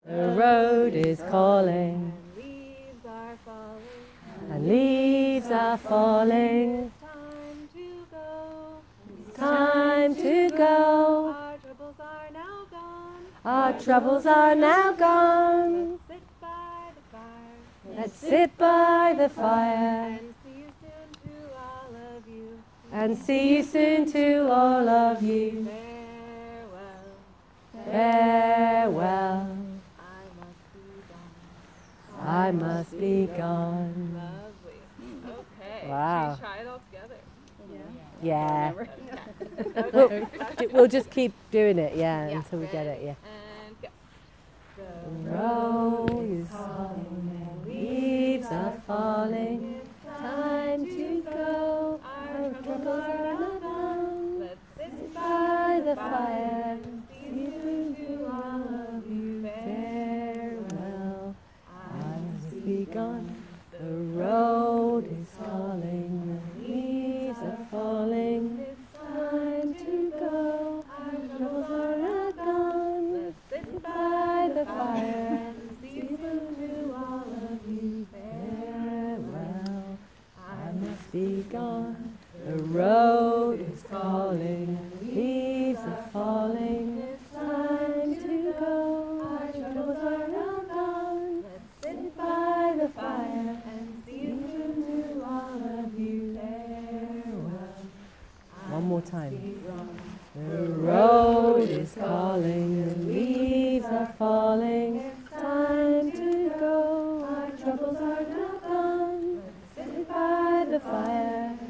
The road is calling. Leaves are falling. And leaves are falling. It's time to go. Time to go. Our troubles are now gone. Our troubles are now gone. Let's sit by the fire. Let's sit by the fire. And see you soon to all of you. And see you soon to all of you. Farewell. Farewell. I must be gone. I must be gone. Lovely. Okay. Wow. Should we try it all together? Yeah. Okay. We'll just keep doing it, yeah, Yeah. until we get it, yeah. And go. The road is calling, leaves are falling. Time to go. Our troubles are not gone. Let's sit By the fire. See you to all of you. Farewell. I must be gone. The road is calling. The leaves are falling. It's time to go. Our troubles are not gone. Let's sit By the fire. See you to all of you. Farewell. I must be gone. The road is calling. Leaves are falling. It's time to go. Our troubles are now gone. Let's sit By the fire and see you to all of you. Farewell. One more time. The road is calling, the leaves are falling. It's time to go. Our troubles are now gone. Sit by the fire.